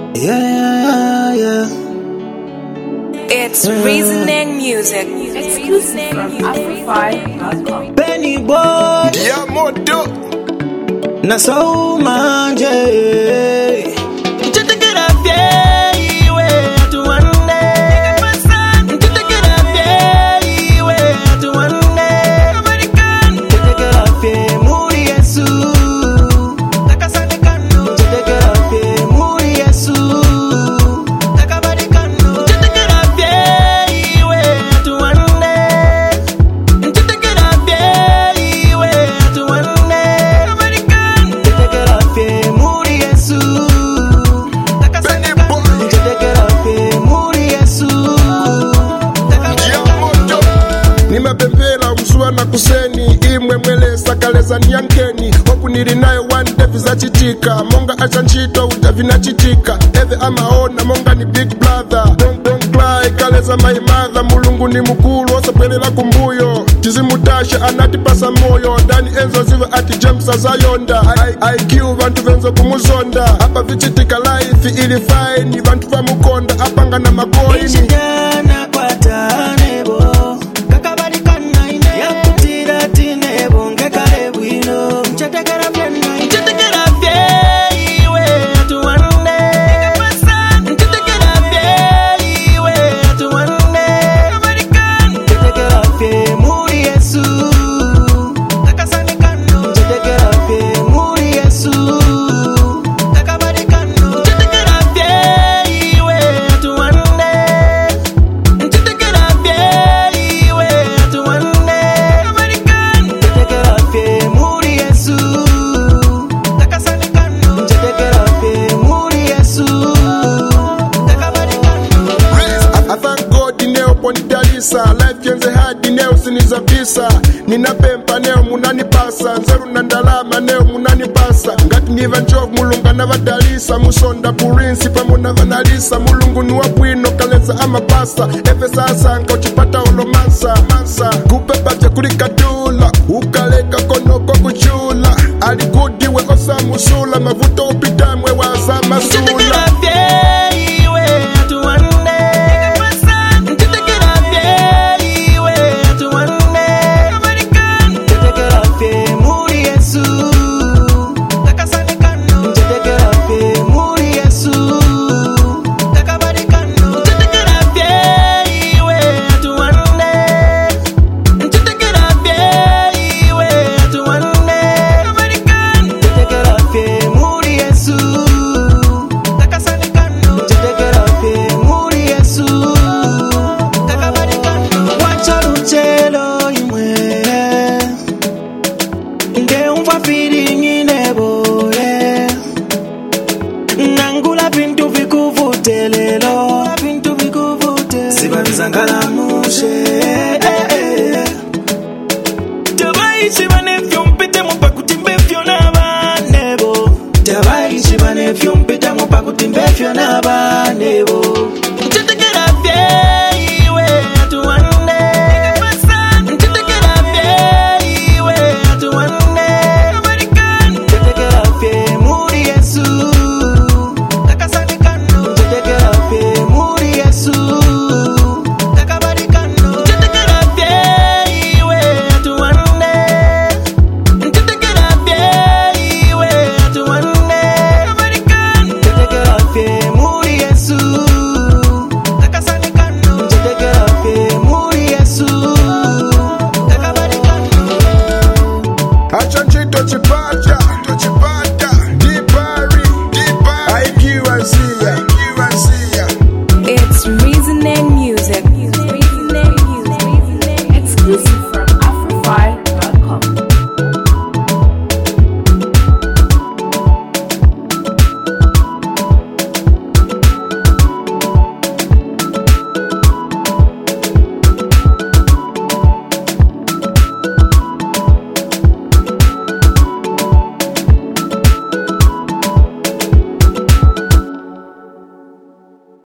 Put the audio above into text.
Yeah. It's Reasoning Music. Exclusive from Afro5.com. Benny boy, Diamondo. na so manje. Chitikira fye, iwe atuwane. Chitikira fye, iwe atuwane. Chitikira fye, muri Yesu. Chitikira fye, muri Yesu. Chitikira fye, iwe atuwane. Chitikira fye, iwe atuwane. Chitikira fye, muri Yesu. Benny boy. Chitikira fye, muri Yesu. Diamondo. Nimepembela mzua na kuseni imwe mwele sakaleza nyankeni oku niri nayo one day vizachitika monga achanchito utavina chitika eve amaona monga ni big brother don't cry kaleza my mother mulungu ni mukulu osapwelela kumbuyo chizimutasha anatipasa moyo dani enzo zive ati James azayonda IQ vantu venzo kumuzonda apa vichitika life ili fine vantu vamukonda apanga na makoini Ichigana kwata nebo kakabarikana ine yakutira tinebo ngekale bwino Chitikira fye Chitikira fye iwe atuwane Chitikira fye iwe atuwane Chitikira fye muri Yesu Chitikira fye muri Yesu Chitikira fye iwe atuwane Chitikira fye iwe atuwane Chitikira fye muri Yesu Chitikira fye muri Yesu I thank God ineo ponidalisa life yenze hadi neo siniza visa ninapempa neo munanipasa nzeru na ndalama neo munanipasa ngati niva njovu mulungu anavadalisa musonda purinsi pamuna vanalisa mulungu ni wabwino kaleza amapasa efe sasa nkauchipata ulomansa kupepa vyakulikadula ukaleka konoko kuchula alikudiwe osamusula mavuto upitamwe wazamasula Chitikira fye iwe atuwane Chitikira fye iwe atuwane Chitikira fye muri Yesu Chitikira fye muri Yesu Chitikira fye iwe atuwane Chitikira fye iwe atuwane Chitikira fye muri Yesu Chitikira fye muri Yesu Wacha luchelo imwe Ngeumva feeling ineboye Nangula bintu vikuvutelelo Sibanzangalamushe Tabaishi banefyo mpite mupakutimbefyo n'abanebo Tabaishi banefyo mpite mupakutimbefyo n'abanebo Chitikira fye iwe atuwane Chitikira fye iwe atuwane Chitikira fye muri Yesu Chitikira fye muri Yesu Chitikira fye iwe atuwane Chitikira fye iwe atuwane Chitikira fye muri Yesu Chitikira fye muri Yesu achanchito chipata dipari IQ azia